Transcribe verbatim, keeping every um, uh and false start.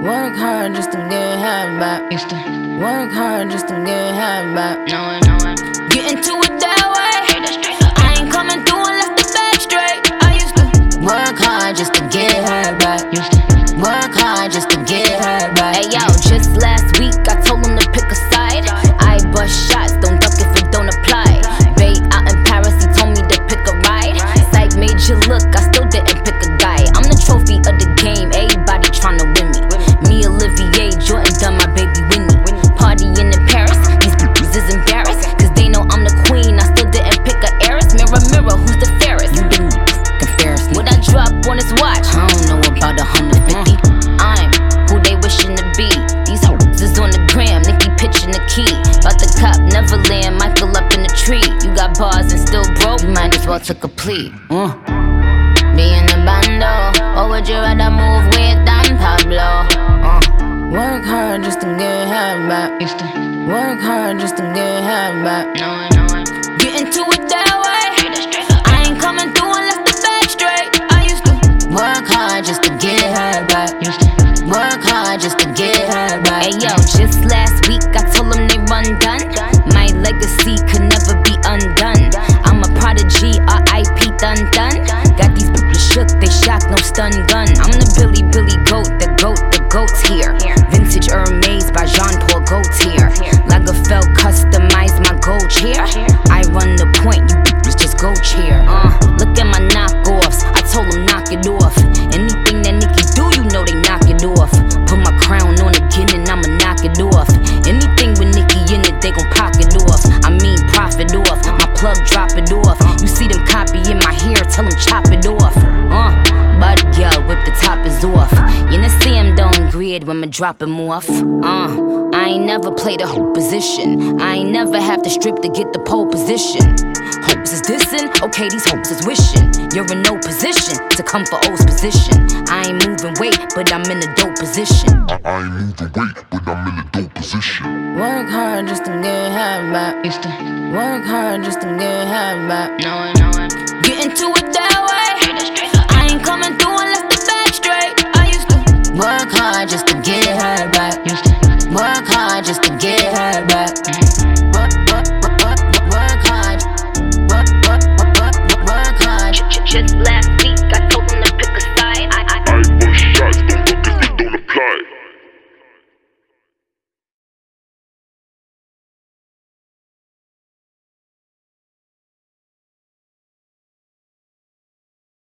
Work hard just to get half back. Used to Work hard just to get half back. know it, know it. Get into it that way. I ain't coming through and left the bag straight. I used to work hard just to get her back. Used to Work hard just to get her back. Hey yo, just last week I told him to pick a side. I bust shots, don't duck if it don't apply. Bay out in Paris, he told me to pick a ride. Sight made you look, I still didn't pick a guy. I'm the trophy of the game, everybody tryna win me. Me, Olivier, Jordan done my baby Winnie. Partying in Paris, these bitches is embarrassed, cause they know I'm the queen, I still didn't pick a heiress. Mirror, mirror, who's the fairest? You didn't compare me. What I drop on his watch? I don't know about a hundred fifty. I'm who they wishing to be. These hoes is on the gram, Nicki pitching the key. About the cop, Neverland, Michael up in the tree. You got bars and still broke, you might as well took a plea. Uh. Be in the bando, or would you rather move with Don Pablo? Uh. Work hard just to get half back. Used to Work hard just to get half back. know it, know it. Get into it that way. I ain't coming through and left the bag straight. I used to work hard just to get her back. Used to Work hard just to get her back. Hey yo, just last week I told them they run done. My legacy could never be undone. I'm a prodigy, R I P done done. Got these people shook, they shocked, no stun gun. I'm the Billy Billy goat, the goat, the goat's here. Vintage Hermes by Jean Paul Gaultier. Lagerfeld customized my gold chair. I run the point, you bitches just go cheer. Uh, look at my knockoffs, I told them knock it off. Anything that Nicki do, you know they knock it off. Put my crown on again and I'ma knock it off. Anything with Nicki in it, they gon' pocket off. I mean profit off, my plug drop it off. You see them copying my hair, tell them chop it off. Uh, body girl, whip the top is off. You know see him don't grid when me drop him off. Uh, I ain't never played a whole position. I ain't never have to strip to get the pole position. Hopes is dissing, okay, these hopes is wishing. You're in no position to come for O's position. I ain't moving weight, but I'm in a dope position. I, I ain't moving weight, but I'm in a dope position. Work hard just to get half back. Used to Work hard just to get half back. know it, know it. Get into it that way. I ain't coming through and left the bag straight. I used to work hard just to get her back. Used to Work hard just to get her back. mm. Work, work, work, work, work hard. Work, work, work, work, work hard. Just last